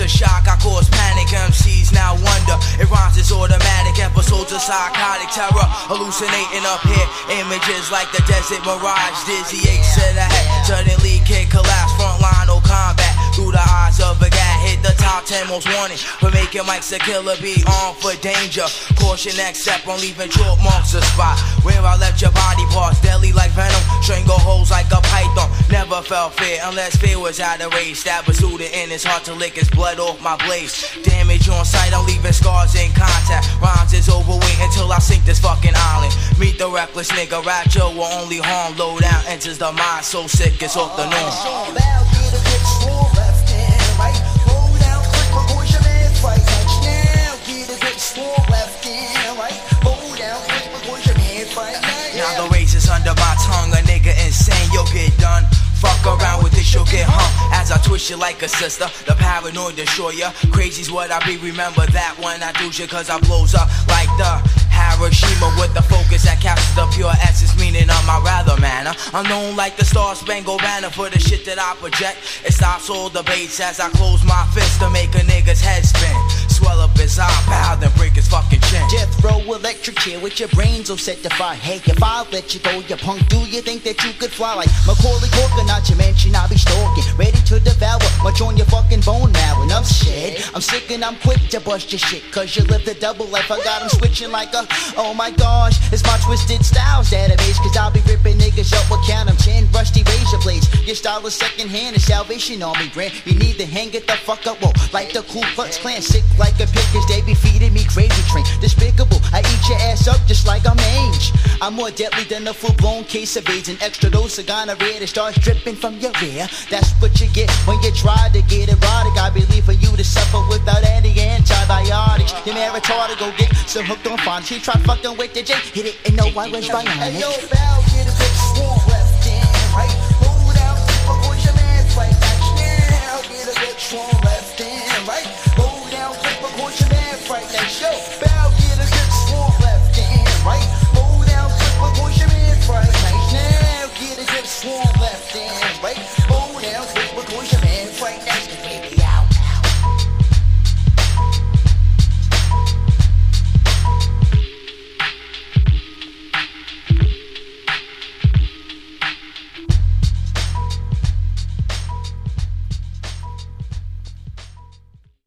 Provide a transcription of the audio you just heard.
a shock, I cause panic. MCs now wonder, it rhymes is automatic. Episodes of psychotic terror, hallucinating up here. Images like the desert mirage, dizzy aches to the head. Suddenly kid collapse, frontline, no combat. Through the eyes of a guy, hit the top 10 most wanted for making mics a killer, be armed for danger. Caution, next step on leaving chalk marks a spot where I left your body parts deadly like venom, strangle holes like a python. Never felt fear unless fear was out of range. Stab a student in his heart to lick his blood off my blades. Damage on sight, I'm leaving scars in contact. Rhymes is overweight until I sink this fucking island. Meet the reckless nigga, rapture will only harm. Low down enters the mind, so sick it's off the norm. Left and right, roll down quick, because your man's right. Touch now, get a good swore left and right, roll down quick, because your man's right. Now the razor's under my tongue, a nigga insane, you'll get done. Fuck around with this, you'll get hung as I twist you like a sister. The paranoid destroy ya. Crazy's what I be, remember that when I do shit, cause I blows up like the Hiroshima with the focus that captures the pure essence, meaning of my rather manner. I'm known like the Star-Spangled Banner for the shit that I project. It stops all debates as I close my fist to make a nigga's head spin. Swell up his eyebrow, then break his fucking chin. Death row electric chair with your brains all set to fire. Hey, if I let you go, you punk, do you think that you could fly like Macaulay Culkin? Not to mention I be stalking, ready to devour much on your fucking bone marrow. Enough said, I'm sick and I'm quick to bust your shit, cause you lived a double life. I got 'em switching like a, oh my gosh, it's my Twisted Styles database, cause I'll be ripping niggas up with count 'em 10 rusty razor blades. Your style is second hand, it's Salvation Army brand. You need to hang it the fuck up, whoa, like the Ku Klux Klan. Sick like a pig, cause they be feeding me gravy train. Despicable, I eat your ass up just like I'm mange. I'm more deadly than a full-blown case of AIDS. An extra dose of gonorrhea that starts dripping from your rear. That's what you get when you try to get erotic. I believe for you to suffer without any antibiotics. Your man retarded, go get some hooked on fun. She tried fucking with the J, hit it and no one was bionic. Hey yo, bow, get a good swore left and right, roll down quick, because your man's right. Touch now, get a good swore left.